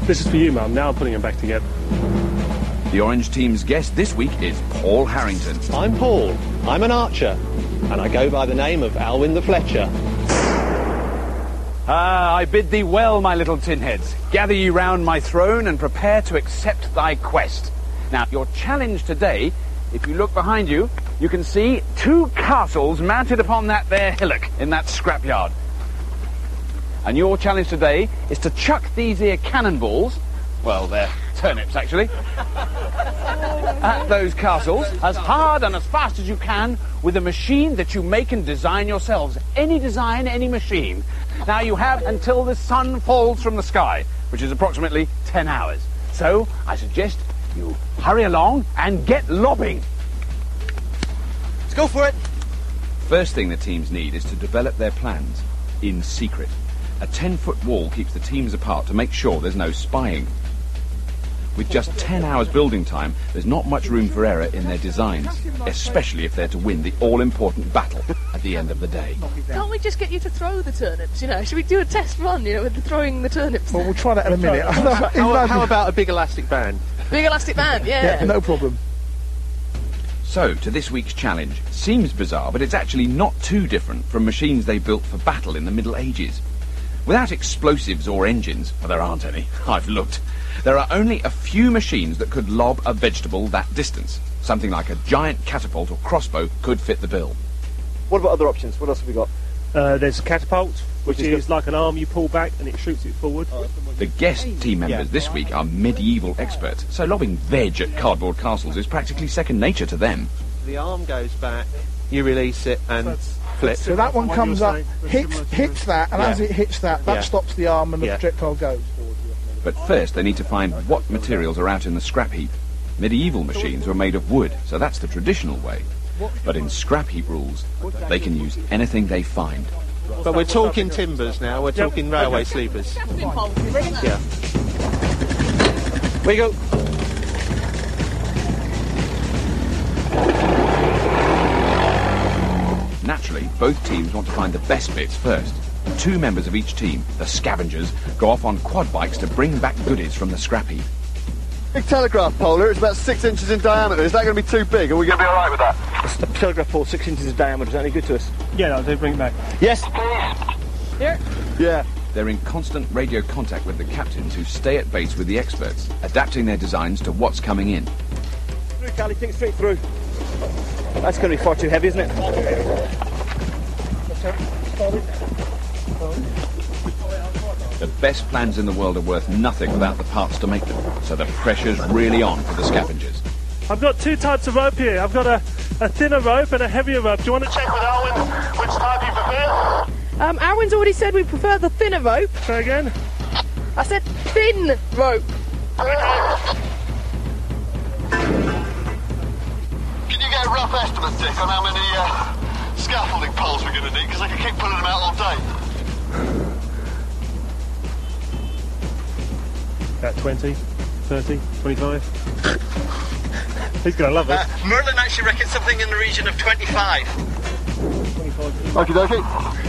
This is for you, Mum. Now I'm putting them back together. The Orange team's guest this week is Paul Harrington. I'm Paul. I'm an archer, and I go by the name of Alwyn the Fletcher. I bid thee well, my little tinheads. Gather ye round my throne and prepare to accept thy quest. Now, your challenge today, if you look behind you, you can see 2 castles mounted upon that there hillock in that scrapyard. And your challenge today is to chuck these here cannonballs, well, they're turnips actually, at those castles as hard and as fast as you can with a machine that you make and design yourselves. Any design, any machine. Now you have until the sun falls from the sky, which is approximately 10 hours. So I suggest you hurry along and get lobbing. Let's go for it. First thing the teams need is to develop their plans in secret. A 10-foot wall keeps the teams apart to make sure there's no spying. With just 10 hours building time, there's not much room for error in their designs, especially if they're to win the all-important battle at the end of the day. Can't we just get you to throw the turnips, you know? Should we do a test run, you know, with throwing the turnips? Well, we'll try that in a minute. How about a big elastic band? Big elastic band, yeah. Yeah, no problem. So, to this week's challenge. Seems bizarre, but it's actually not too different from machines they built for battle in the Middle Ages. Without explosives or engines, well, there aren't any, I've looked, there are only a few machines that could lob a vegetable that distance. Something like a giant catapult or crossbow could fit the bill. What about other options? What else have we got? There's a catapult, which is like an arm you pull back and it shoots it forward. The guest team members this week are medieval experts, so lobbing veg at cardboard castles is practically second nature to them. The arm goes back, you release it and flip. So that one comes up, hits that, and as it hits that stops the arm and the projectile goes. But first they need to find what materials are out in the scrap heap. Medieval machines were made of wood, so that's the traditional way. But in scrap heap rules, they can use anything they find. But we're talking timbers now, we're talking railway sleepers. Yeah. Where you go? Naturally, both teams want to find the best bits first. 2 members of each team, the scavengers, go off on quad bikes to bring back goodies from the scrap heap. Big telegraph pole here, it's about 6 inches in diameter. Is that going to be too big? Are we going to be alright with that? A telegraph pole 6 inches in diameter, is that any good to us? Yeah, no, they bring it back. Yes. Here. Yeah. They're in constant radio contact with the captains who stay at base with the experts, adapting their designs to what's coming in. Through, Callie, think straight through. That's going to be far too heavy, isn't it? The best plans in the world are worth nothing without the parts to make them, so the pressure's really on for the scavengers. I've got 2 types of rope here. I've got a thinner rope and a heavier rope. Do you want to check with Alwyn which type you prefer? Alwyn's already said we prefer the thinner rope. Say again? I said thin rope. Can you get a rough estimate, Dick, on how many scaffolding poles we're going to need? Because I can keep pulling them out all day. About 20, 30, 25. He's going to love it. Merlin actually reckons something in the region of 25. Okie dokie.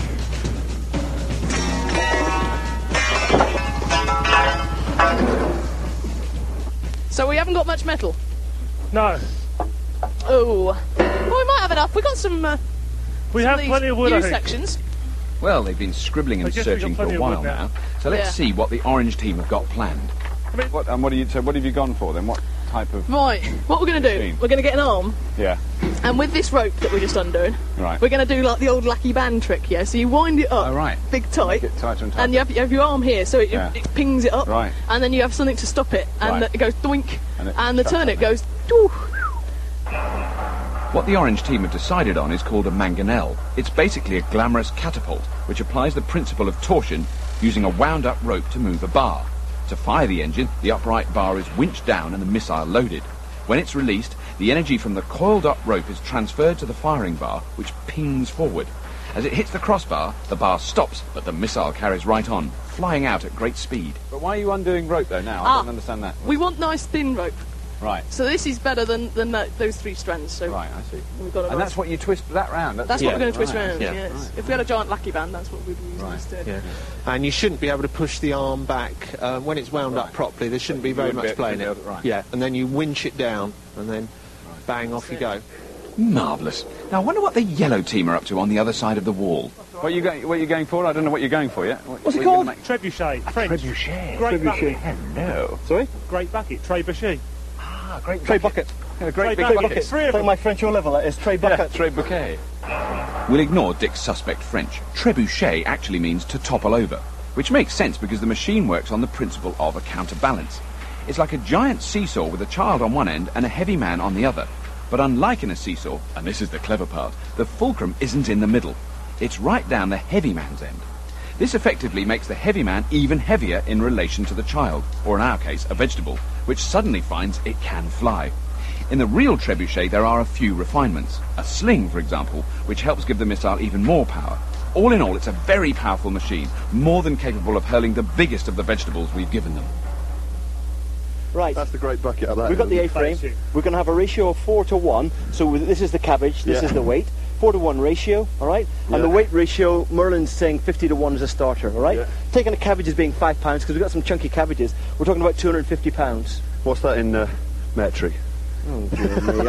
So we haven't got much metal. No. Oh. Well, we might have enough. We've got some... we have plenty of wood, I think. sections. Well, they've been scribbling and searching for a while now, so let's see what the orange team have got planned. What have you gone for then? What type of... Right, what we're going to do, we're going to get an arm. Yeah. And with this rope that we're just undoing, right, we're going to do like the old lackey band trick, yeah? So you wind it up, big tight, make it tighter and tighter. and you have your arm here, so it pings it up, right, and then you have something to stop it, and it goes doink, and the turnip goes doo. What the orange team have decided on is called a mangonel. It's basically a glamorous catapult, which applies the principle of torsion using a wound-up rope to move a bar. To fire the engine, the upright bar is winched down and the missile loaded. When it's released, the energy from the coiled-up rope is transferred to the firing bar, which pings forward. As it hits the crossbar, the bar stops, but the missile carries right on, flying out at great speed. But why are you undoing rope, though, now? I don't understand that. We want nice thin rope. Right. So this is better than those 3 strands. So right, I see. We've got and that's what you twist that round? That's what we're going to twist round, yeah. yes. Right. If we had a giant lucky band, that's what we'd use instead. Yeah. And you shouldn't be able to push the arm back when it's wound up properly. There shouldn't be very much play in it. Right. Yeah, and then you winch it down, and then bang, off you go. Marvellous. Now, I wonder what the yellow team are up to on the other side of the wall. What are you going for? I don't know what you're going for yet. What's it called? Trebuchet. French. Trebuchet. Great bucket. Hello. Sorry? Great bucket. Trebuchet. Ah, great Tray bucket. Yeah, great big bucket. bucket. 3 of Like them. my French O-level, that is. Tray bucket. Yeah, tray bouquet. We'll ignore Dick's suspect French. Trebuchet actually means to topple over, which makes sense because the machine works on the principle of a counterbalance. It's like a giant seesaw with a child on one end and a heavy man on the other. But unlike in a seesaw, and this is the clever part, the fulcrum isn't in the middle. It's right down the heavy man's end. This effectively makes the heavy man even heavier in relation to the child, or in our case, a vegetable, which suddenly finds it can fly. In the real trebuchet, there are a few refinements. A sling, for example, which helps give the missile even more power. All in all, it's a very powerful machine, more than capable of hurling the biggest of the vegetables we've given them. Right. That's the great bucket of that. We've got the A-frame. We're going to have a ratio of 4 to 1. So this is the cabbage, this is the weight. 4 to 1 ratio, all right? And the weight ratio, Merlin's saying 50 to 1 is a starter, all right? Taking a cabbage as being £5, because we've got some chunky cabbages, we're talking about £250. What's that in metric? Oh, dear me.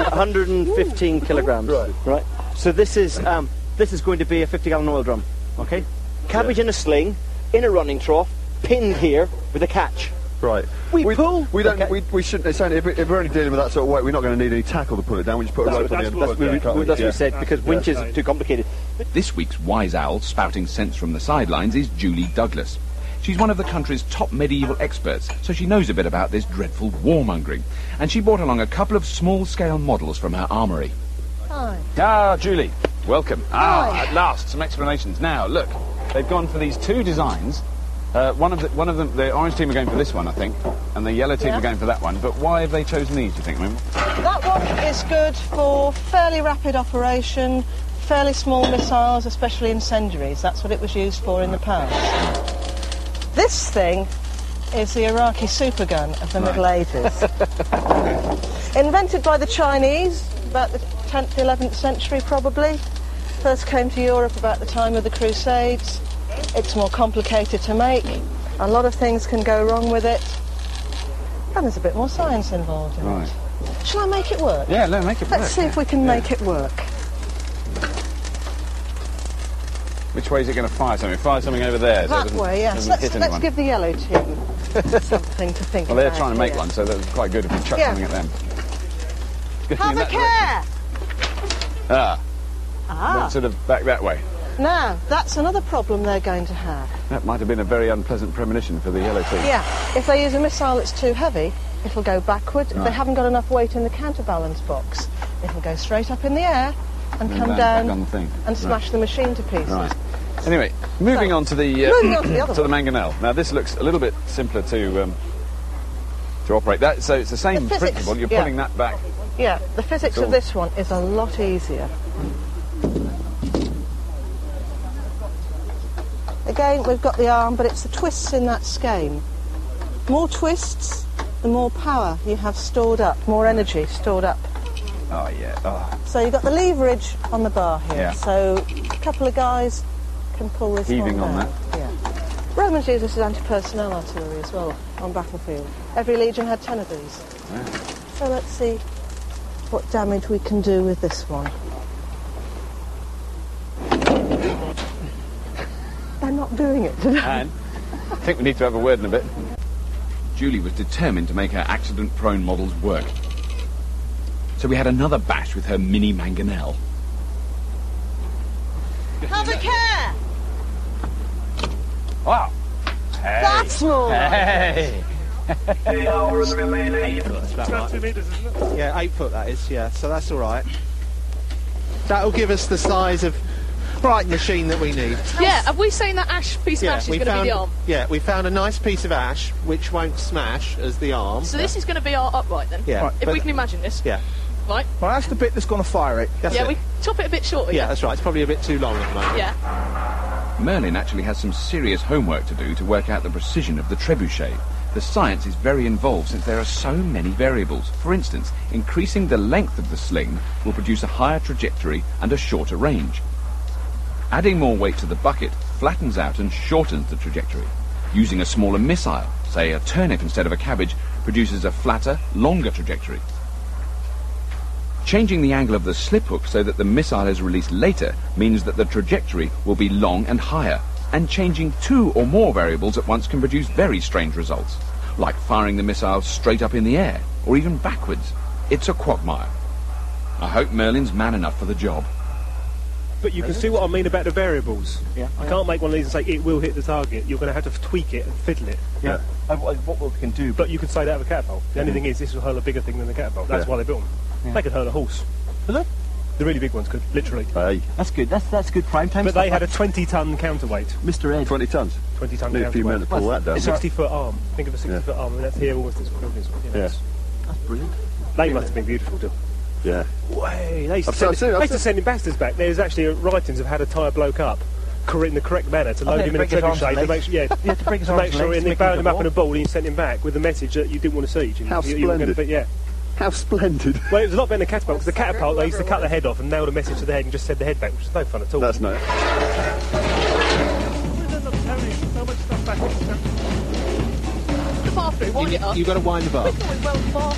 115 kilograms. Right. So this is going to be a 50-gallon oil drum, okay? Cabbage in a sling, in a running trough, pinned here with a catch. Right. We pull. We don't. We shouldn't. It's only, if we're only dealing with that sort of weight, we're not going to need any tackle to pull it down. We just put a rope on the end. That's what we said, because winches are too complicated. This week's wise owl, spouting sense from the sidelines, is Julie Douglas. She's one of the country's top medieval experts, so she knows a bit about this dreadful warmongering. And she brought along a couple of small-scale models from her armoury. Hi. Ah, Julie, welcome. At last, some explanations. Now, look, they've gone for these 2 designs. One of them, the orange team are going for this one, I think, and the yellow team are going for that one. But why have they chosen these, do you think, Mim? That one is good for fairly rapid operation, fairly small missiles, especially incendiaries. That's what it was used for in the past. This thing is the Iraqi supergun of the Middle Ages. Invented by the Chinese about the 10th, 11th century, probably. First came to Europe about the time of the Crusades. It's more complicated to make. A lot of things can go wrong with it. And there's a bit more science involved in it. Shall I make it work? Yeah, make it work. Let's see if we can make it work. Which way is it going to fire something? Fire something over there. That way, yes. Let's give the yellow team something to think about. Well, they're trying to make one, so that's quite good if we chuck something at them. Have a care! Sort of back that way. Now, that's another problem they're going to have. That might have been a very unpleasant premonition for the yellow team. Yeah, if they use a missile that's too heavy, it'll go backward. If they haven't got enough weight in the counterbalance box, it'll go straight up in the air and come down on the thing. And smash the machine to pieces. Right. Anyway, moving on to the other to the mangonel. Now, this looks a little bit simpler to operate. That so it's the same principle. You're pulling that back. Yeah, the physics of this one is a lot easier. Again, we've got the arm, but it's the twists in that skein. More twists, the more power you have stored up, more energy stored up. Oh, yeah. Oh. So you've got the leverage on the bar here. Yeah. So a couple of guys can pull this heaving one on down. that. Yeah. Romans used this as anti-personnel artillery as well on battlefield. Every legion had 10 of these. Yeah. So let's see what damage we can do with this one. They're not doing it today. And I think we need to have a word in a bit. Julie was determined to make her accident-prone models work. So we had another bash with her mini mangonel. Have a care! Wow! Hey. That's more! Hey! 8 foot, that's about right. 2 metres, isn't it? Yeah, 8 foot that is, yeah, so that's all right. That'll give us the size of machine that we need. Yeah, have we seen that piece of ash is going to be the arm? Yeah, we found a nice piece of ash which won't smash as the arm. So this is going to be our upright then? Yeah. Right, if we can imagine this. Yeah. Right. Well, that's the bit that's going to fire it. That's yeah, it. we chop it a bit shorter. Yeah, that's right. It's probably a bit too long at the moment. Yeah. Merlin actually has some serious homework to do to work out the precision of the trebuchet, The science is very involved since there are so many variables. For instance, increasing the length of the sling will produce a higher trajectory and a shorter range. Adding more weight to the bucket flattens out and shortens the trajectory. Using a smaller missile, say a turnip instead of a cabbage, produces a flatter, longer trajectory. Changing the angle of the slip hook so that the missile is released later means that the trajectory will be long and higher, and changing 2 or more variables at once can produce very strange results, like firing the missile straight up in the air, or even backwards. It's a quagmire. I hope Merlin's man enough for the job. But you can see what I mean about the variables. Yeah. I can't make one of these and say it will hit the target. You're going to have to tweak it and fiddle it. Yeah. What we can do. But you can say that of a catapult. The only thing is, this will hurl a bigger thing than the catapult. That's why they built them. Yeah. They could hurl a horse. Will they? The really big ones could, literally. Hey. That's good. That's good prime time. But they had a 20-ton counterweight. Mr. Ed. 20 tons. 20-ton Need counterweight. a few men to pull that down. A 60-foot arm. Think of a 60-foot arm, and that's here almost as big as. That's brilliant. They must have been beautiful too. Yeah. Way. They used to send ambassadors back. There's actually writings of how to tie a bloke up in the correct manner to load him in a trebuchet to make sure, you have to break his arms and legs and they bound him up in a ball and you sent him back with a message that you didn't want to see. How splendid. How splendid. Well, it was a lot better than the catapult, because the catapult, they used to cut the head off and nailed a message to the head and just send the head back, which is no fun at all. That's no. Far through, wind it up. You've got to wind the bar. We're going well far.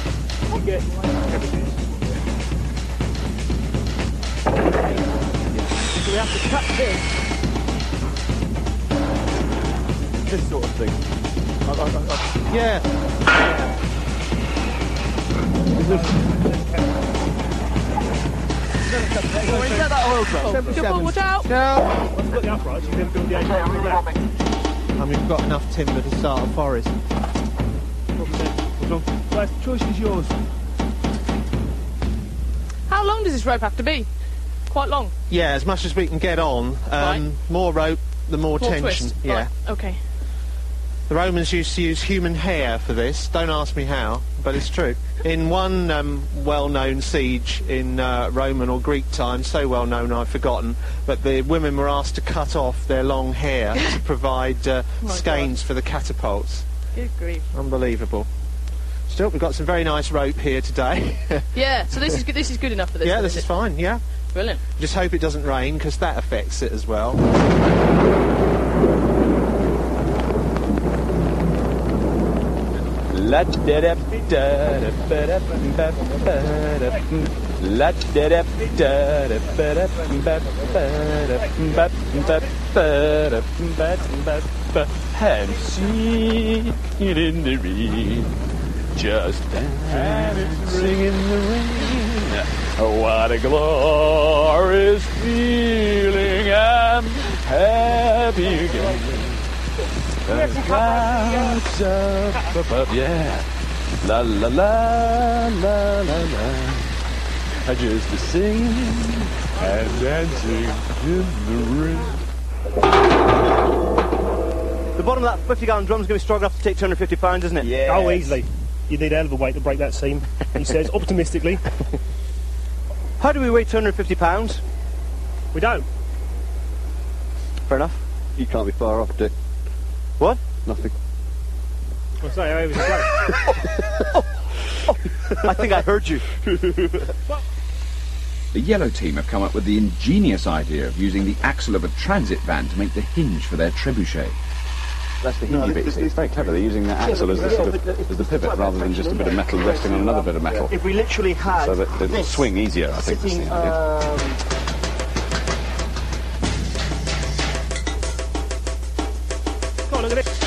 So we have to cut this sort of thing. Yeah. Get that oil drum. Watch out! Once you've got the uprights, you then build the angle from that. And we've got enough timber to start a forest. So the choice is yours. How long does this rope have to be? Quite long. Yeah, as much as we can get on. Right. More rope, the more tension. Twist. Yeah. Right. Okay. The Romans used to use human hair for this. Don't ask me how, but it's true. In one well-known siege in Roman or Greek times, so well-known I've forgotten, but the women were asked to cut off their long hair to provide skeins for the catapults. Good grief. Unbelievable. Still, we've got some very nice rope here today. Yeah, so this is good. This is good enough for this. Yeah, this is fine. Yeah. Brilliant. Just hope it doesn't rain, because that affects it as well. La da da da da da da la da da da da and sing it in the rain, just dancing in the rain. What a glorious feeling! I'm happy again. The clouds up above, yeah. La la la la la la. I just a singing and dancing in the rain. The bottom of that 50-gallon drum's going to be strong enough to take 250 pounds, isn't it? Yeah. Oh, easily. You need a hell of a weight to break that seam, he says, optimistically. How do we weigh 250 pounds? We don't. Fair enough. You can't be far off, Dick. What? Nothing. Well, sorry, I was I think I heard you. The Yellow team have come up with the ingenious idea of using the axle of a transit van to make the hinge for their trebuchet. That's the hinge bit. It's very clever. They're using the axle as the sort of as the pivot rather than just a bit of metal resting on another bit of metal. If we literally had so that it'll swing easier, I think. Sitting, Come on, look at it.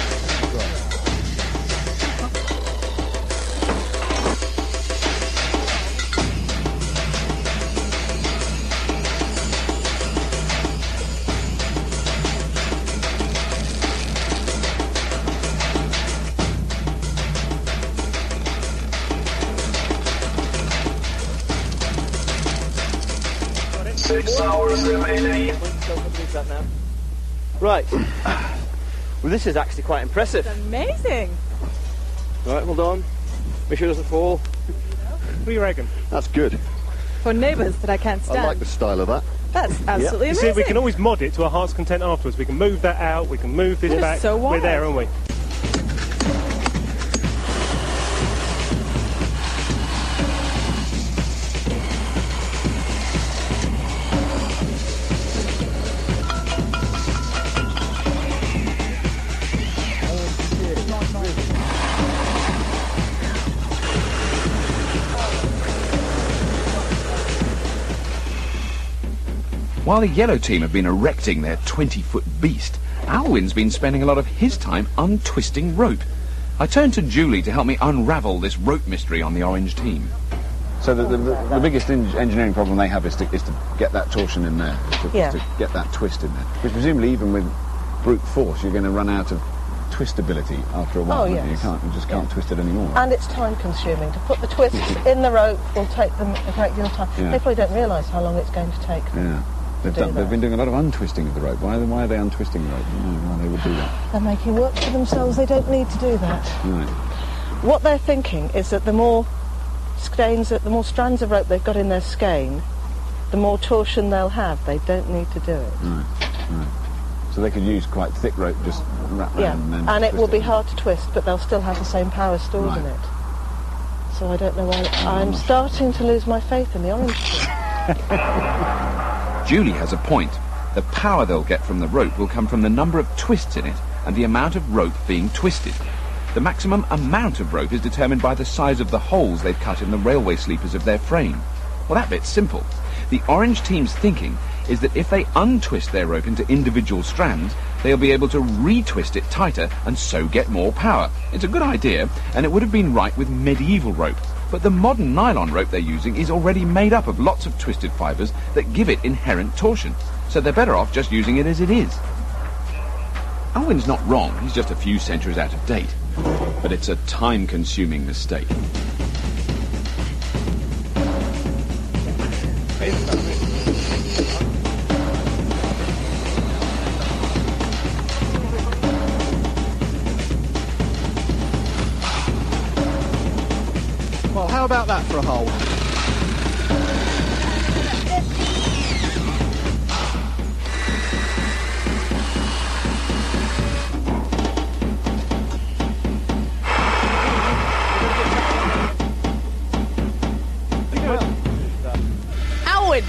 Right. Well, this is actually quite impressive. It's amazing. Right, hold on. Make sure it doesn't fall. What do you reckon? That's good. For neighbours that I can't stand. I like the style of that. That's absolutely You amazing. see, we can always mod it to our heart's content afterwards. We can move that out, we can move this back. so We're there, aren't we? While the yellow team have been erecting their 20-foot beast, Alwyn's been spending a lot of his time untwisting rope. I turned to Julie to help me unravel this rope mystery on the orange team. So the biggest engineering problem they have is to get that torsion in there, to get that twist in there. Because presumably even with brute force, you're going to run out of twistability after a while. You just can't twist it anymore. And it's time consuming. To put the twists in the rope will take them a great deal of time. They probably don't realise how long it's going to take them. They've been doing a lot of untwisting of the rope. Why are they untwisting the rope? I don't know why they would do that. They're making work for themselves. They don't need to do that. Right. What they're thinking is that the more strands of rope they've got in their skein, the more torsion they'll have. They don't need to do it. Right. So they could use quite thick rope, just wrap around and then and it will be hard to twist, but they'll still have the same power stored in it. So I don't know why. I'm starting to lose my faith in the orange team. Julie has a point. The power they'll get from the rope will come from the number of twists in it and the amount of rope being twisted. The maximum amount of rope is determined by the size of the holes they've cut in the railway sleepers of their frame. Well, that bit's simple. The orange team's thinking is that if they untwist their rope into individual strands, they'll be able to retwist it tighter and so get more power. It's a good idea, and it would have been right with medieval rope. But the modern nylon rope they're using is already made up of lots of twisted fibres that give it inherent torsion, so they're better off just using it as it is. Alwyn's not wrong, he's just a few centuries out of date. But it's a time-consuming mistake. Well, how about that for a hole? Alwyn!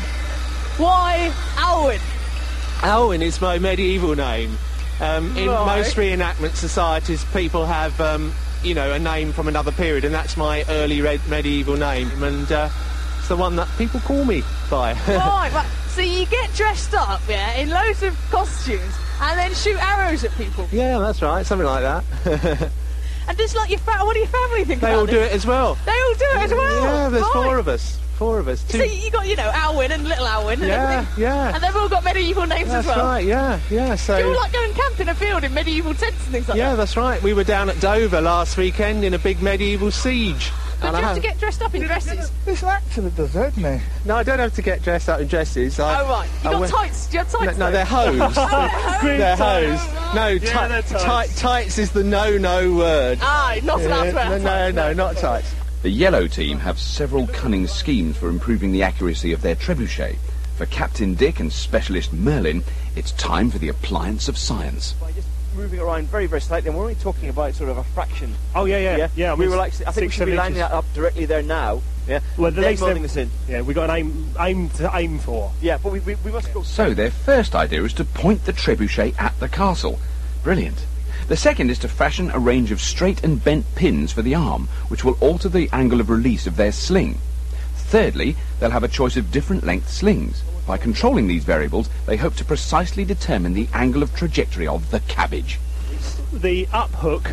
Why Alwyn? Alwyn is my medieval name. In most reenactment societies, people have a name from another period, and that's my early medieval name, and it's the one that people call me by. Right. So you get dressed up, in loads of costumes, and then shoot arrows at people. Yeah, that's right, something like that. And just like what do your family think They about all this? do it as well. They all do it as well? Yeah, there's right. four of us. So you got, Alwyn and little Alwyn and everything. Yeah. And they've all got medieval names as well. That's right, yeah. So do you all like go and camp in a field in medieval tents and things like that? Yeah, that's right. We were down at Dover last weekend in a big medieval siege. But do you have to get dressed up in dresses? It's an actor that does that, isn't he? No, I don't have to get dressed up in dresses. Right. You got tights? Do you have tights? No, they're hose. They're hose. No, tights is the no word. Not allowed to wear tights. No, not tights. The yellow team have several cunning schemes for improving the accuracy of their trebuchet. For Captain Dick and Specialist Merlin, it's time for the appliance of science. By just moving around very, very slightly, and we're only talking about sort of a fraction. Oh, yeah. I think we should be lining that up directly there now. Yeah. Well, the least loading this in. Yeah, we've got an aim to aim for. Yeah, but we must go. So their first idea is to point the trebuchet at the castle. Brilliant. The second is to fashion a range of straight and bent pins for the arm, which will alter the angle of release of their sling. Thirdly, they'll have a choice of different length slings. By controlling these variables, they hope to precisely determine the angle of trajectory of the cabbage. The up hook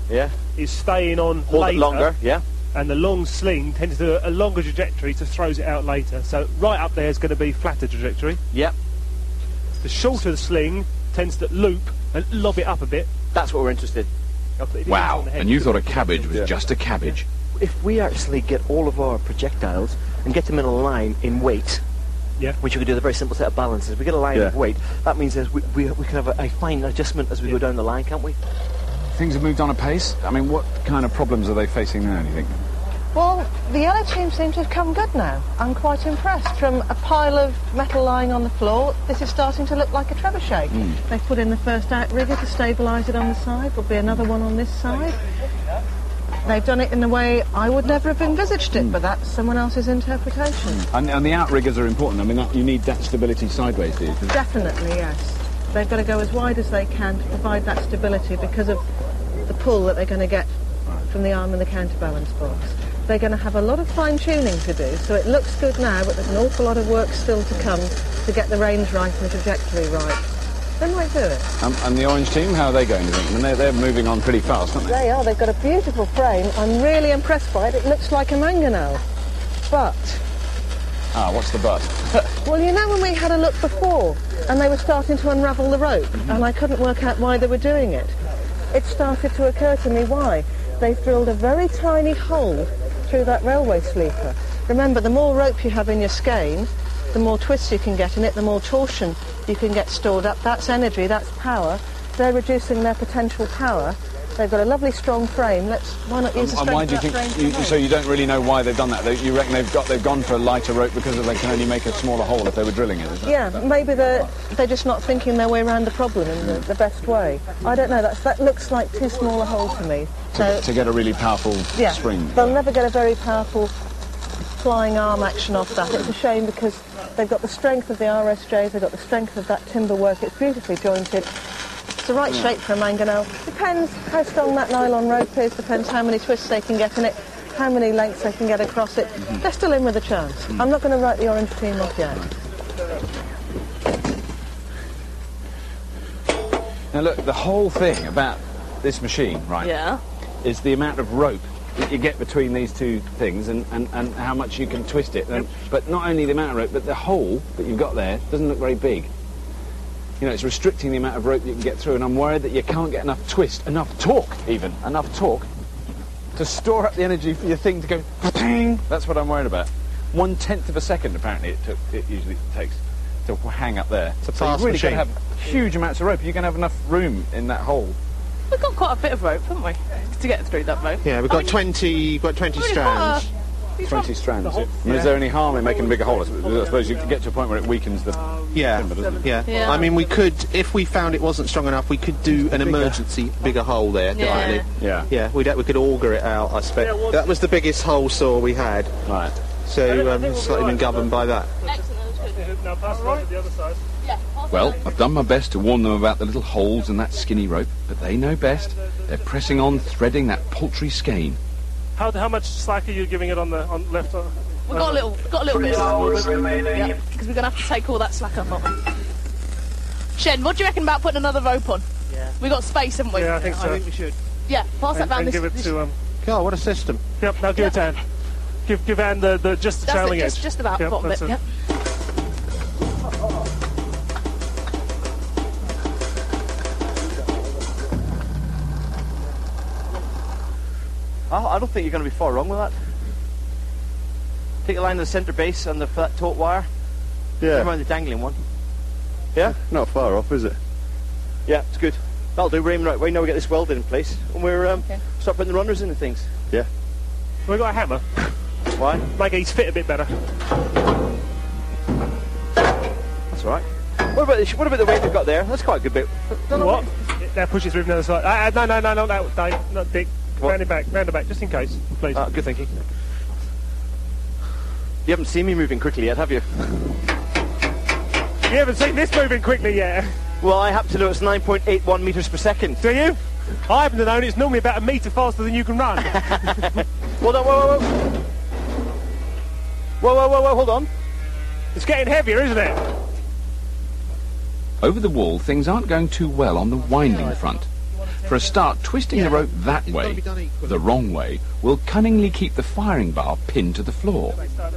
is staying on later, longer, and the long sling tends to do a longer trajectory, so throws it out later. So right up there is going to be flatter trajectory. Yep. The shorter the sling tends to loop and lob it up a bit. That's what we're interested in. Wow, and you thought a cabbage was just a cabbage. If we actually get all of our projectiles and get them in a line in weight, which we can do with a very simple set of balances, we get a line of weight, that means we can have a fine adjustment as we go down the line, can't we? Things have moved on apace. I mean, what kind of problems are they facing now, do you think? Well, the yellow team seem to have come good now. I'm quite impressed. From a pile of metal lying on the floor, this is starting to look like a trebuchet. They've put in the first outrigger to stabilise it on the side. There'll be another one on this side. They've done it in the way I would never have envisaged it, but that's someone else's interpretation. And the outriggers are important. I mean, you need that stability sideways, do you? Definitely, yes. They've got to go as wide as they can to provide that stability because of the pull that they're going to get from the arm and the counterbalance box. they're going to have a lot of fine-tuning to do, so it looks good now, but there's an awful lot of work still to come to get the range right and the trajectory right. They might do it. And the Orange team, how are they going, do you think? I mean, they're moving on pretty fast, aren't they? They are. They've got a beautiful frame. I'm really impressed by it. It looks like a mangonel. But... Ah, what's the but? Well, you know when we had a look before, and they were starting to unravel the rope, and I couldn't work out why they were doing it. It started to occur to me why. They've drilled a very tiny hole through that railway sleeper. Remember, the more rope you have in your skein, the more twists you can get in it, the more torsion you can get stored up. That's energy, that's power. They're reducing their potential power. They've got a lovely strong frame. Why not use the strength and why do you of that think? frame? So you don't really know why they've done that. You reckon they've gone for a lighter rope because they can only make a smaller hole if they were drilling it? Is that? Yeah, maybe they're just not thinking their way around the problem in the best way. I don't know. That looks like too small a hole to me. To get a really powerful spring. They'll never get a very powerful flying arm action off that. It's a shame because they've got the strength of the RSJs, they've got the strength of that timber work. It's beautifully jointed. It's the right shape for a mangonel. Depends how strong that nylon rope is, depends how many twists they can get in it, how many lengths they can get across it. They're still in with a chance. I'm not going to write the Orange team off yet. Now look, the whole thing about this machine, right, is the amount of rope that you get between these two things and how much you can twist it. But not only the amount of rope, but the hole that you've got there doesn't look very big. You know, it's restricting the amount of rope you can get through, and I'm worried that you can't get enough twist, enough torque to store up the energy for your thing to go ping. That's what I'm worried about. 1/10 of a second, apparently, it usually takes to hang up there. It's a so fast you really machine. got to have huge amounts of rope. You can have enough room in that hole. We've got quite a bit of rope, haven't we, to get through that rope? Yeah, we've got 20 strands. 20 strands. I mean, is there any harm in making a bigger hole? I suppose you can get to a point where it weakens the timber, doesn't it? Yeah. I mean, we could, if we found it wasn't strong enough, we could do an emergency bigger hole there, definitely. Yeah. We could auger it out, I suspect. That was the biggest hole saw we had. Right. So it's slightly been governed by that. Now pass it on to the other side. Well, I've done my best to warn them about the little holes in that skinny rope, but they know best. They're pressing on, threading that paltry skein. How much slack are you giving it on left? We've got a little bit of slack. Because we're going to have to take all that slack off, aren't we? Shen, what do you reckon about putting another rope on? Yeah. We've got space, haven't we? Yeah, I think so. I think we should. Yeah, pass that round. And give it to God, what a system. Yep, now give it to Anne. Give Anne the just the trailing edge. Just about bottom bit. Yep. I don't think you're going to be far wrong with that. Take a line to the centre base and that taut wire. Yeah. Around the dangling one. Yeah? Not far off, is it? Yeah, it's good. That'll do. We're aiming right way. Now we get this welded in place, and we're start putting the runners into things. Yeah. We've got a hammer. Why? Make these fit a bit better. That's all right. What about the weight we've got there? That's quite a good bit. What? Now push it through from the other side. No, not Dick. Round it back, just in case, please. Good thinking. You haven't seen me moving quickly yet, have you? You haven't seen this moving quickly yet. Well, I happen to know it's 9.81 metres per second. Do you? I happen to know it's normally about a metre faster than you can run. Hold on, whoa. Whoa, hold on. It's getting heavier, isn't it? Over the wall, things aren't going too well on the winding front. For a start, twisting the rope that way, the wrong way, will cunningly keep the firing bar pinned to the floor.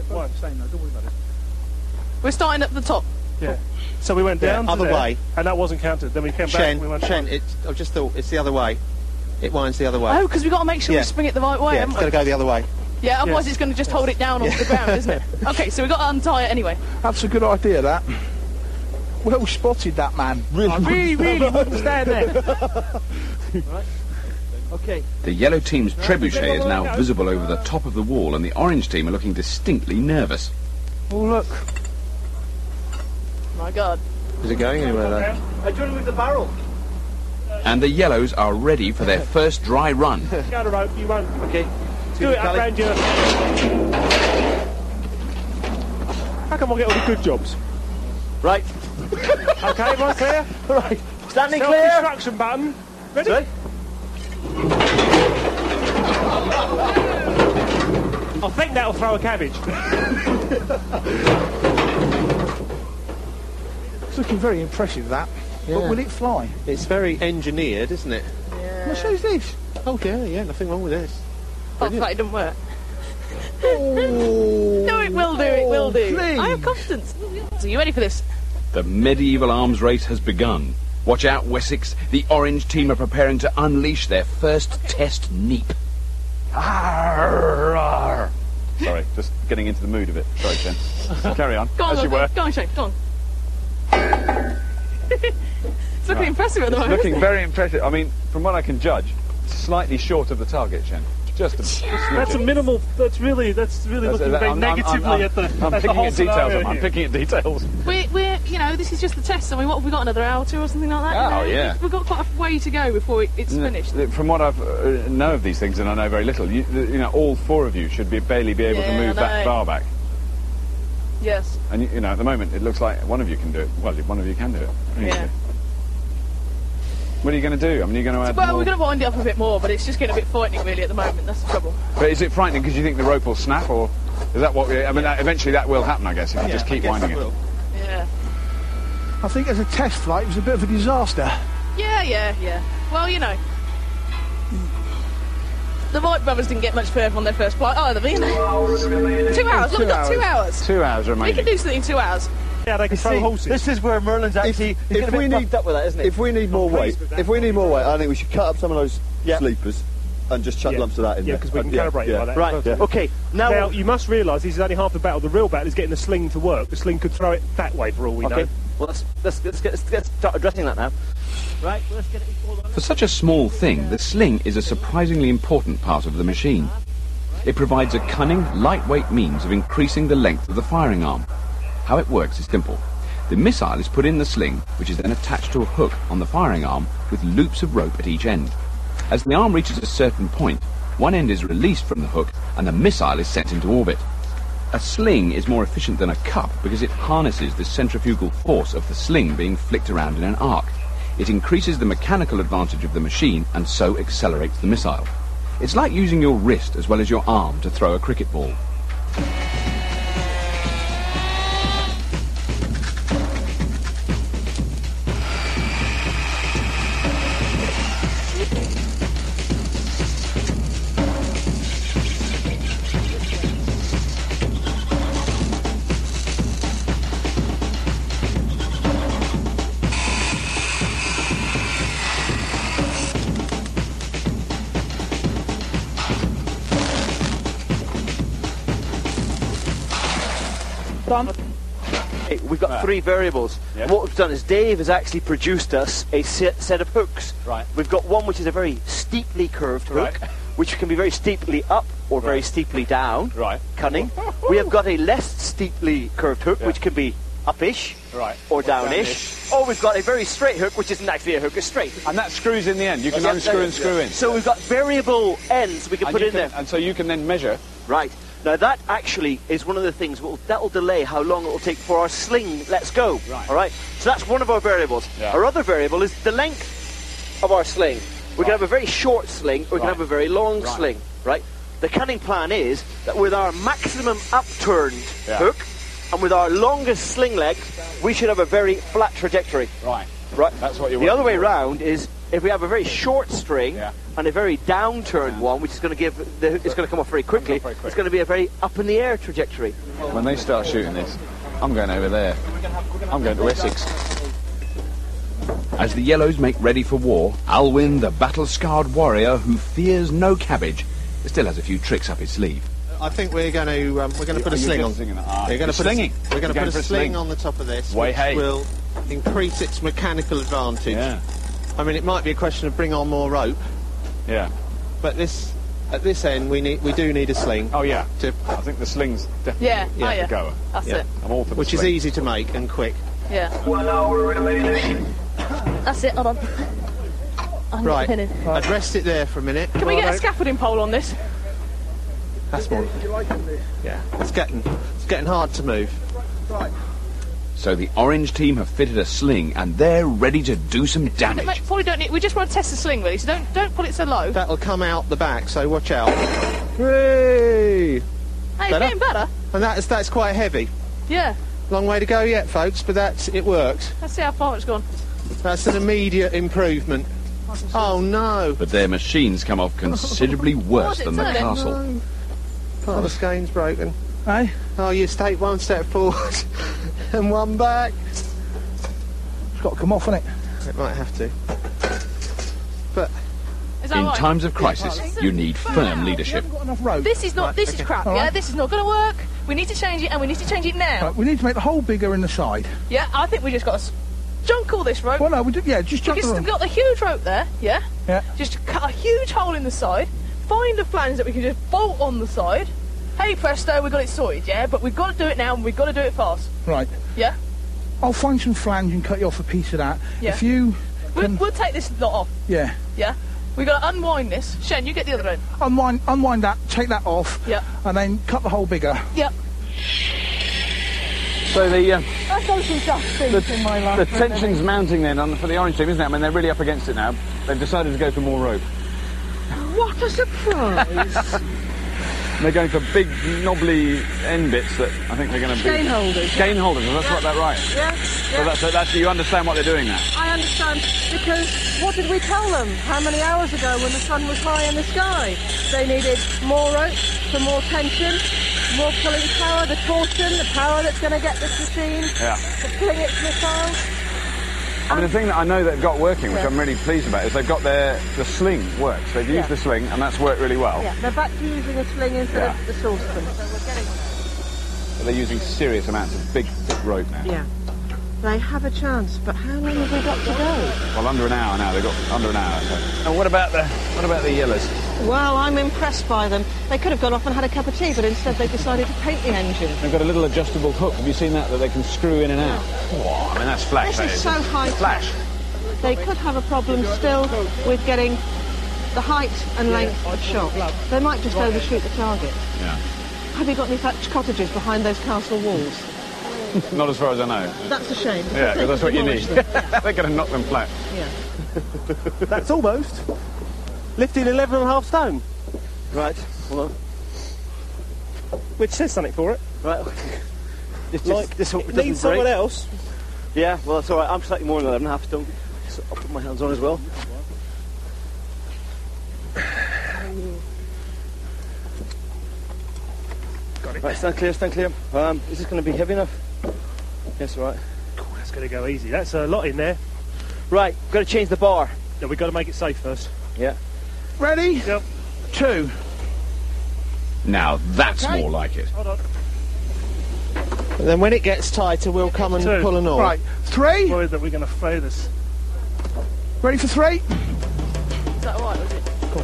We're starting at the top. Yeah. So we went down other way, and that wasn't counted. Then we came back. And we went Shen, I've just thought it's the other way. It winds the other way. Oh, because we've got to make sure we spring it the right way. Yeah, it's got to go the other way. Yeah, otherwise it's going to just hold it down onto the ground, isn't it? Okay, so we've got to untie it anyway. That's a good idea, that. Well spotted, that man. Really wouldn't stand there. Right. Okay. The yellow team's trebuchet is now visible over the top of the wall, and the orange team are looking distinctly nervous. Oh, look. My God. Is it going anywhere, though? Do you want to move the barrel? And the yellows are ready for their first dry run. Go to rope, you won't. Okay. Do it up round you. How come I get all the good jobs? Right. Okay, everyone clear? Right. Standing clear. Self-destruction button. Ready? Sorry? that'll throw a cabbage. It's looking very impressive, that. Yeah. But will it fly? It's very engineered, isn't it? Yeah. What shows this? Oh, yeah, nothing wrong with this. Oh, it didn't work. No, it will do. Please. I have confidence. So you ready for this? The medieval arms race has begun. Watch out, Wessex. The Orange team are preparing to unleash their first test neep. Arr, arr. Sorry, just getting into the mood of it. Sorry, Jen. Carry on, Go on, as you were. Go on, Shane, go on. It's looking impressive at the moment. Looking very impressive. I mean, from what I can judge, slightly short of the target, Jen. Just that's a minimal. That's really looking very negatively at the whole scenario. I'm picking at details. We're this is just the test. I mean, what have we got? Another hour or two or something like that? Oh, yeah. We've got quite a way to go before it's finished. From what I've know of these things, and I know very little, all four of you should barely be able to move that bar back. Yes. And at the moment, it looks like one of you can do it. Well, one of you can do it. Yeah. What are you going to do? I mean, you're going to add more? We're going to wind it up a bit more, but it's just getting a bit frightening, really, at the moment. That's the trouble. But is it frightening because you think the rope will snap, or is that what? Eventually that will happen, I guess, if you just keep winding it. Yeah. I think as a test flight, it was a bit of a disaster. Yeah. Well, the Wright brothers didn't get much further on their first flight either, did they? 2 hours. Look, we've got 2 hours. 2 hours remaining. We can do something in 2 hours. Yeah, they can throw horses. This is where Merlin's actually he's going to be up with that, isn't he? If we need more weight, I think we should cut up some of those sleepers and just chuck lumps of that in there. Yeah, because we can calibrate it like that. Right. Yeah. Okay. Now you must realise this is only half the battle. The real battle is getting the sling to work. The sling could throw it that way for all we know. Well, let's start addressing that now. Right. Let's get it. For such a small thing, the sling is a surprisingly important part of the machine. It provides a cunning, lightweight means of increasing the length of the firing arm. How it works is simple. The missile is put in the sling, which is then attached to a hook on the firing arm with loops of rope at each end. As the arm reaches a certain point, one end is released from the hook and the missile is sent into orbit. A sling is more efficient than a cup because it harnesses the centrifugal force of the sling being flicked around in an arc. It increases the mechanical advantage of the machine and so accelerates the missile. It's like using your wrist as well as your arm to throw a cricket ball. We've got 3 variables. Yes. What we've done is Dave has actually produced us a set of hooks. Right. We've got one which is a very steeply curved hook, which can be very steeply up or very steeply down. Right. Cunning. We have got a less steeply curved hook, which can be up-ish or downish. Or we've got a very straight hook, which isn't actually a hook, it's straight. And that screws in the end. You can unscrew and screw in. So we've got variable ends we can put in there. And so you can then measure. Right. Now that actually is one of the things that will delay how long it will take for our sling lets go. Right. All right. So that's one of our variables. Yeah. Our other variable is the length of our sling. We can have a very short sling, or we can have a very long sling. Right. The cunning plan is that with our maximum upturned hook and with our longest sling leg, we should have a very flat trajectory. Right. Right. That's what you're. The other way round is if we have a very short string and a very downturned one, which is going to give it's going to come off very quickly. It's going to be a very up in the air trajectory. When they start shooting this, I'm going over there. I'm going to Essex. As the Yellows make ready for war, Alwyn, the battle-scarred warrior who fears no cabbage, still has a few tricks up his sleeve. I think we're going to put a sling on. We're going to put a sling on the top of this, which will increase its mechanical advantage. Yeah. I mean, it might be a question of bring on more rope. Yeah. But at this end, we do need a sling. Oh yeah. I think the sling's definitely the goer. That's it. I'm all for the which sling. is easy to make and quick. Yeah. 1 hour remaining. That's it. Hold on. Right. I'd rest it there for a minute. Can we get a scaffolding pole on this? That's more. Yeah. It's getting hard to move. Right. So the Orange team have fitted a sling and they're ready to do some damage. Probably don't need. We just want to test the sling, really. So don't put it so low. That'll come out the back. So watch out. Hooray! Hey, it's getting better. And that's quite heavy. Yeah. Long way to go yet, folks, but it works. Let's see how far it's gone. That's an immediate improvement. Oh no! But their machines come off considerably worse than the castle. No. Part of the skein's broken. Hey? Oh, you just take one step forward and one back. It's got to come off, hasn't it? It might have to. But in times of crisis, you need firm leadership. This is not. This is crap. Yeah, this is not going to work. We need to change it, and we need to change it now. Right, we need to make the hole bigger in the side. Yeah, I think we just got to junk all this rope. Well, no, we do. Yeah, just junk the rope. We've got the huge rope there. Yeah. Yeah. Just cut a huge hole in the side. Find a flange that we can just bolt on the side. Hey presto, we got it sorted. Yeah, but we've got to do it now, and we've got to do it fast. Right. Yeah. I'll find some flange and cut you off a piece of that. Yeah. If you. We'll take this lot off. Yeah. Yeah. We've got to unwind this. Shen, you get the other end. Unwind that, take that off. Yeah. And then cut the hole bigger. Yep. So the tension's mounting then for the orange team, isn't it? I mean, they're really up against it now. They've decided to go for more rope. What a surprise! They're going for big, knobbly end bits that I think they're going to be... Gain holders. Gain holders, that's what they're right. Yeah. So that's you understand what they're doing now? I understand, because what did we tell them how many hours ago when the sun was high in the sky? They needed more rope for more tension, more pulling power, the torsion, the power that's going to get this machine to fling its missiles. I mean, the thing that I know they've got working, which I'm really pleased about, is they've got the sling works. They've used the sling, and that's worked really well. Yeah, they're back to using a sling instead of the saucepan. So we're getting... But they're using serious amounts of big, thick rope now. Yeah. They have a chance, but how long have we got to go? Well, under an hour now. They've got under an hour. So. And what about the yellows? Well, I'm impressed by them. They could have gone off and had a cup of tea, but instead they decided to paint the engine. They've got a little adjustable hook. Have you seen that they can screw in and out? Whoa, I mean, that's flash. This is so high. Flash. They could have a problem still with getting the height and length of shot. They might just overshoot the target. Yeah. Have you got any thatched cottages behind those castle walls? Not as far as I know. That's a shame. Yeah, because that's what you need. They're going to knock them flat. Yeah. That's almost lifting 11.5 stone. Right, hold on. Which says something for it. Right. This it needs someone else. Yeah, well, that's all right. I'm slightly more than 11.5 stone. So I'll put my hands on as well. Got it. Right, stand clear, stand clear. Is this going to be heavy enough? Yes, all right. Cool, that's going to go easy. That's a lot in there. Right, got to change the bar. Yeah, we've got to make it safe first. Yeah. Ready? Yep. 2. Now that's more like it. Hold on. And then when it gets tighter, we'll come and pull an oar. Right, 3. Worried that we're going to fail this. Ready for 3? Is that alright, was it? Cool.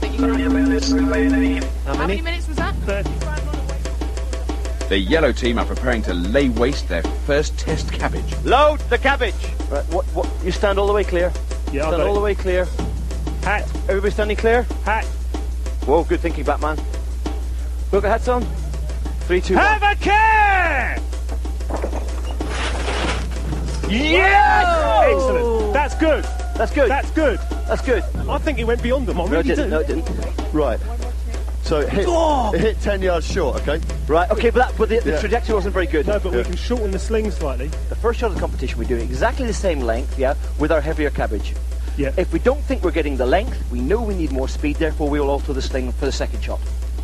How many minutes was that? 30. The yellow team are preparing to lay waste their first test cabbage. Load the cabbage! Right, what? You stand all the way clear. Yeah, stand all the way clear. Hat. Everybody standing clear? Hat. Whoa, good thinking, Batman. Look at hats on. 3, 2, 1. Have a care! Yes! Excellent. That's good. That's good. That's good. That's good. I think it went beyond them. I really do. No, it didn't. Right. So it hit 10 yards short, okay? Right, okay, but the trajectory wasn't very good. No, but we can shorten the sling slightly. The first shot of the competition, we're doing exactly the same length, with our heavier cabbage. Yeah. If we don't think we're getting the length, we know we need more speed, therefore we will alter the sling for the second shot.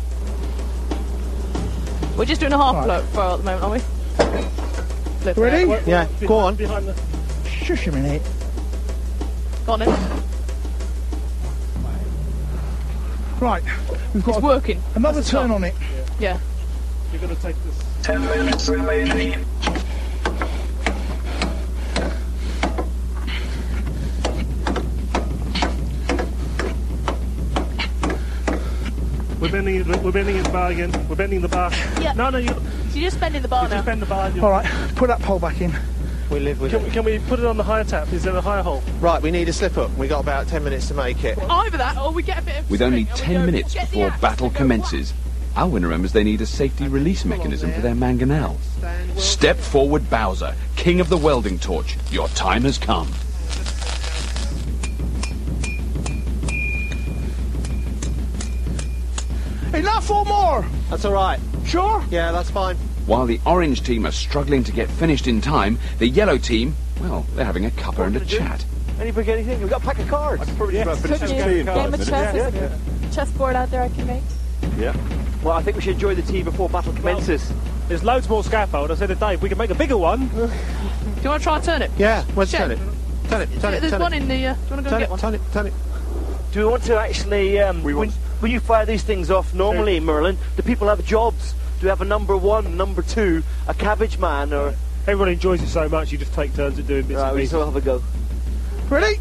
We're just doing a half float throw at the moment, aren't we? Ready? Yeah, go on. Behind the... Shush a minute. Go on then. Right, we've got It's working. another That's turn on it. Yeah. You're going to take this. 10 minutes remaining. We're bending the bar again. We're bending the bar. Yeah. No, So you're just bending the bar now. just bend the bar. All right, put that pole back in. We live with it. Can we put it on the higher tap? Is there a higher hole? Right, we need a slip up. We got about 10 minutes to make it. Either that, or we get a bit of... With only string and we 10 go, minutes "Get the before axe, battle and go, commences, Alwyn remembers they need a safety release mechanism for their mangonel. Step forward, Bowser, king of the welding torch. Your time has come. Enough or more? That's all right. Sure? Yeah, that's fine. While the orange team are struggling to get finished in time, the yellow team, well, they're having a cuppa and a chat. Anybody get anything? We've got a pack of cards. I could probably just finish this tea in 5 Game of minutes. chess. There's a chessboard out there I can make. Yeah. Well, I think we should enjoy the tea before battle commences. There's loads more scaffold. I said to Dave, we can make a bigger one. Do you want to try and turn it? Yeah, where's Check. turn it? Turn it, turn it, There's turn one it. in the... do you want to go and get one? Turn it, turn it. Do we want to actually... when you fire these things off normally, Merlin, do people have jobs? Do we have a number 1, number 2, a cabbage man, or... Everyone enjoys it so much, you just take turns at doing bits Right, and we pieces. still have a go. Ready?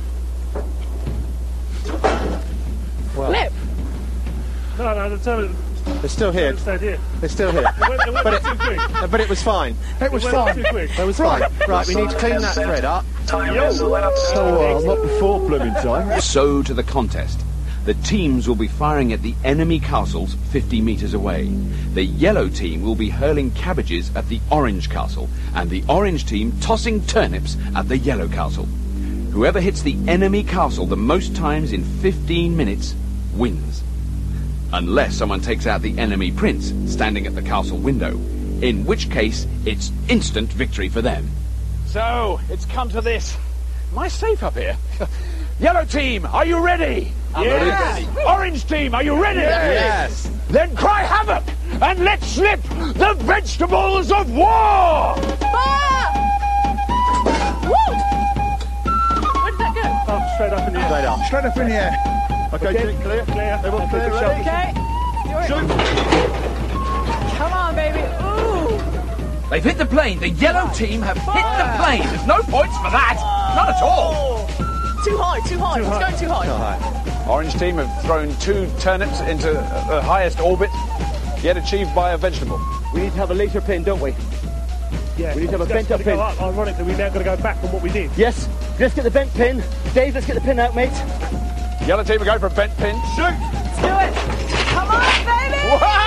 Flip! No, the turn They're still here. stayed here. They're still here. It went too quick. But it was fine. It was Went fine. too quick. It was fine. Right, we need to clean that thread up. Not before blooming time. So to the contest. The teams will be firing at the enemy castles 50 metres away. The yellow team will be hurling cabbages at the orange castle, and the orange team tossing turnips at the yellow castle. Whoever hits the enemy castle the most times in 15 minutes wins. Unless someone takes out the enemy prince standing at the castle window, in which case it's instant victory for them. So, it's come to this. Am I safe up here? Yellow team, are you ready? Yes. Orange team, are you ready? Yes. Then cry havoc and let's slip the vegetables of war! Woo! Where did that go? Oh, straight up in the air. Straight up. Straight up in the air. Okay, clear. Clear. Everyone clear, Good ready? shot. Okay. Shoot. Come on, baby. Ooh. They've hit the plane. The yellow team have hit the plane. There's no points for that. Not at all. Too high, too high. It's going too high. Orange team have thrown 2 turnips into the highest orbit yet achieved by a vegetable. We need to have a later pin, don't we? Yeah. We need to have a It's bent up gotta go pin. up. Ironically, we've now got to go back on what we did. Yes, let's get the bent pin. Dave, let's get the pin out, mate. Yellow team are going for a bent pin. Shoot! Let's do it. Come on, baby.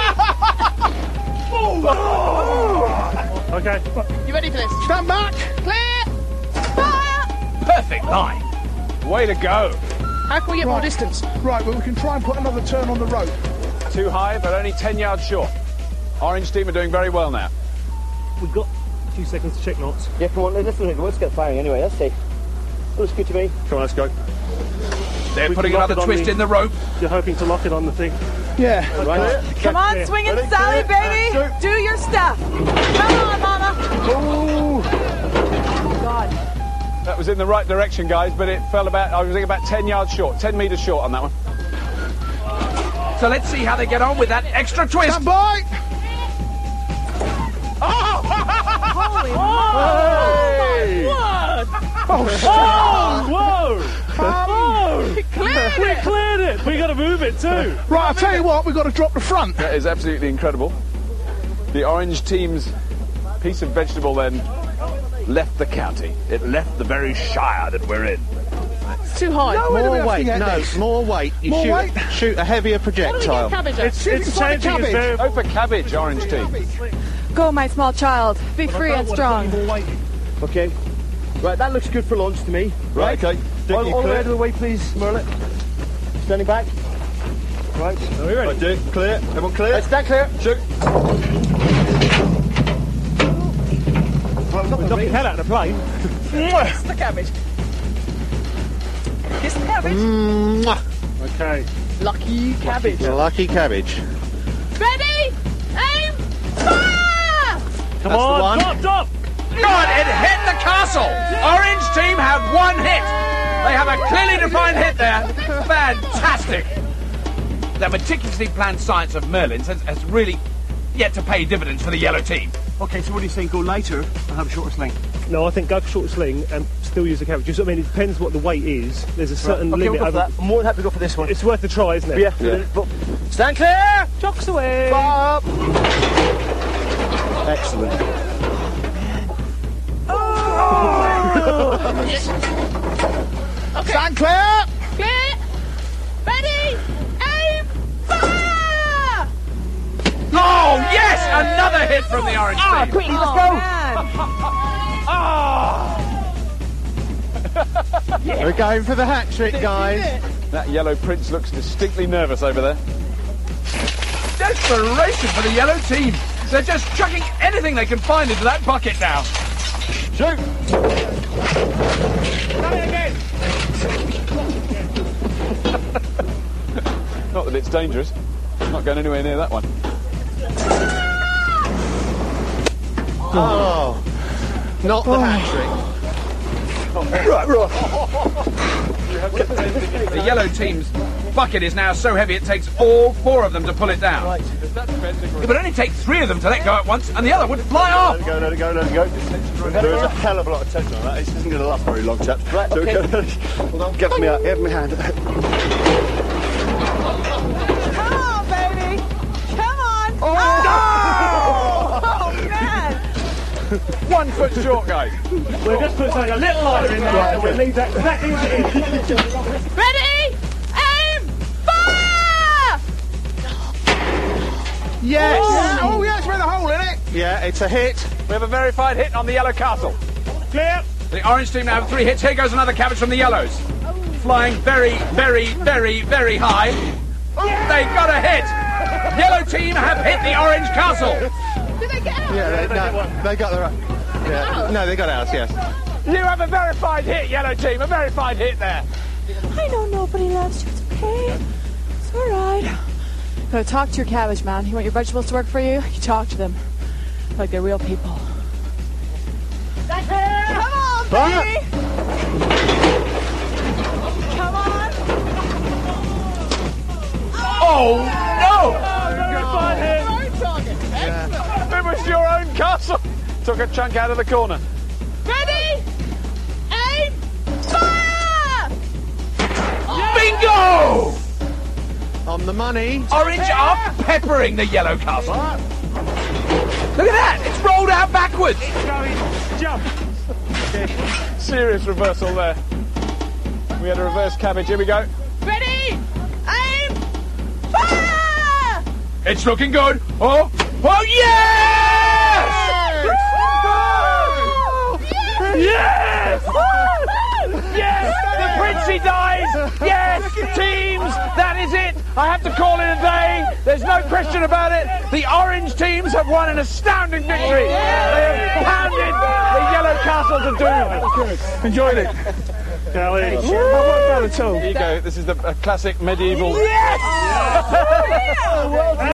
Okay. You ready for this? Stand back. Clear! Fire! Perfect line. Way to go. How can we get more Right. distance? Right, well, we can try and put another turn on the rope. Too high, but only 10 yards short. Orange team are doing very well now. We've got a few seconds to check knots. Yeah, come on, let's get firing anyway, let's see. Looks good to me. Come on, let's go. They're We putting can lock another it on twist the- in the rope. You're hoping to lock it on the thing. Yeah. Right. Come on, Clear. swing and Ready, Sally, clear, baby. shoot. Do your stuff. Come on, mama. Ooh. Oh, God. That was in the right direction, guys, but it fell about, I was thinking about 10 yards short, 10 metres short on that one. So let's see how they get on with that extra twist. Stand by. Holy Oh, whoa! We cleared We it! cleared it! We got to move it too! Right, I'll tell you what, we've got to drop the front. That is absolutely incredible. The orange team's piece of vegetable then left the county. It left the very shire that we're in. It's too high. No, where do we More have to weight. get No, this? more weight. You More shoot, weight? shoot a heavier What do we projectile. get cabbage at? It's See if you can find changing. a It's cabbage. very... Go for cabbage, orange team. Go, my small child. Be free and strong. Okay. Right, that looks good for launch to me. Right, okay. Dick, All you the way clear? out of the way, please, Merlin. Standing back. Right. Are we ready? Right, Dick, clear. Everyone clear? Let's stand clear. Shoot. Right, we've got the Knock the range. hell out of the plane. Kiss the cabbage. Kiss the cabbage. Mwah. Okay. Lucky cabbage. Lucky cabbage. Ready? Aim! Fire! Come That's the on, one. drop! God, it hit the castle. Orange team have one hit. They have a clearly defined hit there. Fantastic. The meticulously planned science of Merlin's has really yet to pay dividends for the yellow team. Okay, so what do you think? Go lighter and have a shorter sling? No, I think go for short sling and still use the cabbage. Just, I mean, it depends what the weight is. There's a certain Okay, limit we'll go for over... that. I'm more than happy to go for this one. It's worth a try, isn't it? Yeah. But stand clear! Chocks away! Up! Excellent. Okay. Stand clear. Clear! Ready? Aim! Fire! Oh, yes! Another hit from the orange team. Quickly, let's go! We're going for the hat trick, guys. That yellow prince looks distinctly nervous over there. desperation for the yellow team. They're just chucking anything they can find into that bucket now. Shoot! Not that it's dangerous. I'm not going anywhere near that one. Oh, not the hat-trick. Right. The yellow team's bucket is now so heavy it takes all 4 of them to pull it down. It would only take 3 of them to let go at once, and the other would fly off. Let it go. There is a hell of a lot of tension on that. This isn't going to last very long, chaps. Right, okay. Hold on. Give me a hand. Come on, baby. Come on. Oh, man. 1 foot short, guys. We'll just put something a little lighter in there, and we'll leave that exactly as it is. Ready? Aim! Fire! Yes! Oh, yes, with a hole in it. Yeah, it's a hit. We have a verified hit on the yellow castle. Clear. The orange team now have 3 hits. Here goes another cabbage from the yellows. Flying very, very, very, very high. They got a hit. Yellow team have hit the orange castle. Did they get out? Yeah, they got the right. Yeah. No, they got ours, yes. You have a verified hit, yellow team. A verified hit there. I know nobody loves you. It's okay. It's all right. Gotta talk to your cabbage man. You want your vegetables to work for you? You talk to them like they're real people. Come on, baby. Come on. Oh, no! It was your own castle. Took a chunk out of the corner. Ready? Aim! Fire! Bingo! On the money. Orange are peppering the yellow castle. Look at that! It's rolled out backwards. Jump. Serious reversal there. We had a reverse cabbage. Here we go. Ready? Aim! Fire! It's looking good. Oh, yes! Yes! Yes! The Princey dies! Yes! Teams, that is it! I have to call it a day. There's no question about it. The orange teams have won an astounding victory. They have pounded the yellow castle to doom. Enjoyed it. Kelly. Here you go. This is the classic medieval. Yes!